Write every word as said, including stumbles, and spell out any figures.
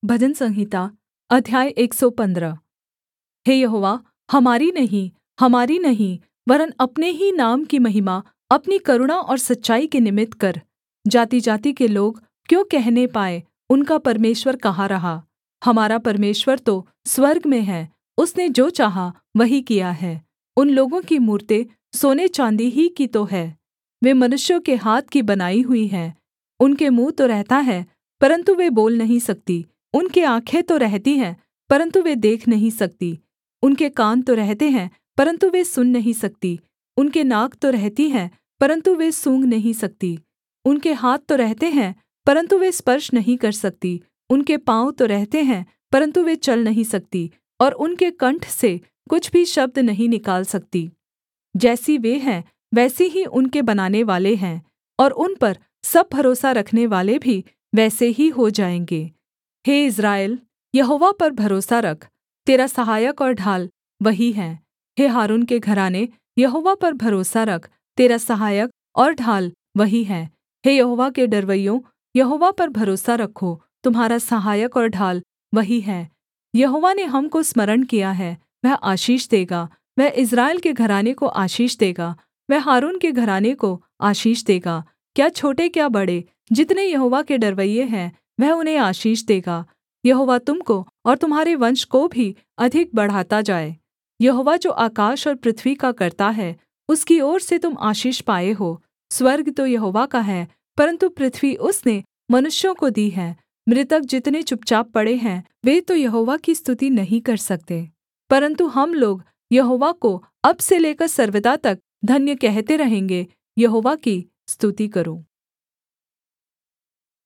भजन संहिता अध्याय एक सौ पंद्रह। हे यहोवा, हमारी नहीं हमारी नहीं वरन् अपने ही नाम की महिमा अपनी करुणा और सच्चाई के निमित्त कर। जातिजाति के लोग क्यों कहने पाएँ, उनका परमेश्वर कहाँ रहा। हमारा परमेश्वर तो स्वर्ग में है, उसने जो चाहा वही किया है। उन लोगों की मूरतें सोने चाँदी ही की तो हैं, वे मनुष्यों के हाथ की बनाई हुई हैं। उनके मुँह तो रहता है, परन्तु वे बोल नहीं सकती। उनके आँखें तो रहती हैं, परन्तु वे देख नहीं सकती। उनके कान तो रहते हैं, परन्तु वे सुन नहीं सकती। उनके नाक तो रहती हैं, परन्तु वे सूँघ नहीं सकती। उनके हाथ तो रहते हैं, परन्तु वे स्पर्श नहीं कर सकती। उनके पाँव तो रहते हैं, परन्तु वे चल नहीं सकती, और उनके कण्ठ से कुछ भी शब्द नहीं निकाल सकती। जैसी वे हैं वैसी ही उनके बनानेवाले हैं, और उन पर सब भरोसा रखनेवाले भी वैसे ही हो जाएँगे। हे इस्राएल, यहोवा पर भरोसा रख, तेरा सहायक और ढाल वही है। हे हारून के घराने, यहोवा पर भरोसा रख, तेरा सहायक और ढाल वही है। हे यहोवा के डरवैयों, यहोवा पर भरोसा रखो, तुम्हारा सहायक और ढाल वही है। यहोवा ने हमको स्मरण किया है, वह आशीष देगा। वह इस्राएल के घराने को आशीष देगा, वह हारून के घराने को आशीष देगा। क्या छोटे क्या बड़े, जितने यहोवा के डरवैये हैं, वह उन्हें आशीष देगा। यहोवा तुम को और तुम्हारे वंश को भी अधिक बढ़ाता जाए। यहोवा जो आकाश और पृथ्वी का कर्ता है, उसकी ओर से तुम आशीष पाए हो। स्वर्ग तो यहोवा का है, परन्तु पृथ्वी उसने मनुष्यों को दी है। मृतक जितने चुपचाप पड़े हैं, वे तो यहोवा की स्तुति नहीं कर सकते, परन्तु हम लोग यहोवा को अब से लेकर सर्वदा तक धन्य कहते रहेंगे। यहोवा की स्तुति करो।